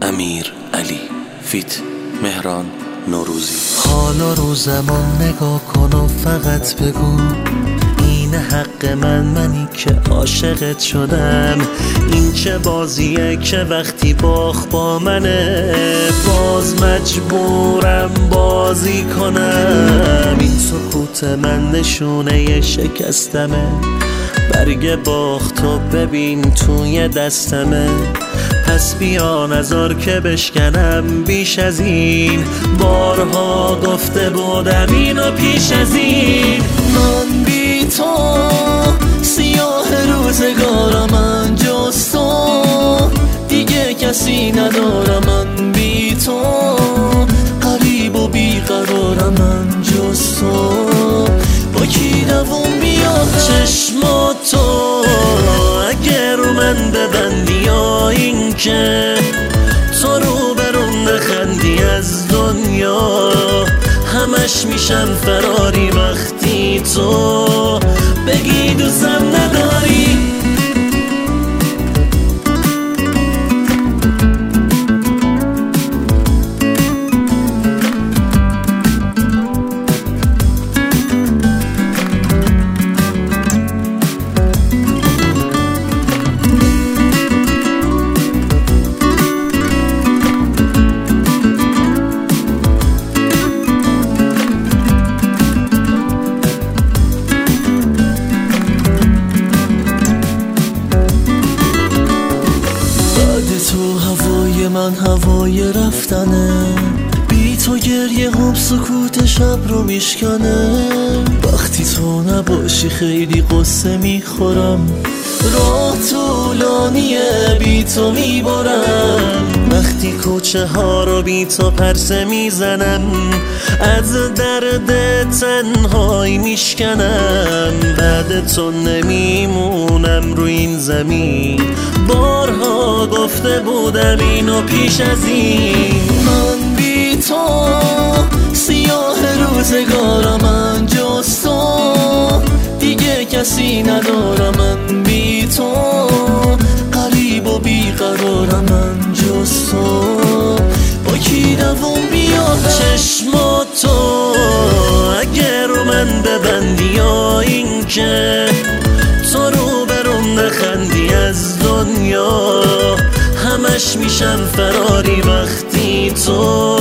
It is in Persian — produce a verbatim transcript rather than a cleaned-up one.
امیرعلی فیت مهران نوروزی. حالا رو زمان نگاه کن و فقط بگو این حق من، منی که عاشقت شدم. این چه بازیه که وقتی باخ با منه باز مجبورم بازی کنم. این سکوت من نشونه شکستمه، برگ باختو ببین توی دستمه. پس بیا نذار که بشکنم بیش از این، بارها گفته بودم اینو پیش از این. من بی تو سیاه روزگارم، من جز تو دیگه کسی ندارم. من بی تو غریب و بیقرارم، من جز تو با کی دووم بیارم. چشماتو اگر رو من ببندی یا این که تو رو برون نخندی از دنیا، همش میشم فراری وقتی تو بگی دوستم نداری. تو هوای من هوای رفتنه، بی تو گریه هم سکوت شب رو میشکنه. وقتی تو نباشی خیلی قصه میخورم، راه طولانیه بی تو میبرم. وقتی کوچه ها رو بی تو پرسه میزنم، از درد تنهایی میشکنم. بعد تو نمیمونم رو این زمین، بارها گفته بودم اینو پیش از این. من بی تو سیاه روزگارم، من جز تو دیگه کسی ندارم. من بی تو غریب و بیقرارم، من جز تو با کی دووم بیارم. چشماتو اگر رو من ببندی یا این که تو رو برون نخندی از دنیا، همش میشم فراری وقتی تو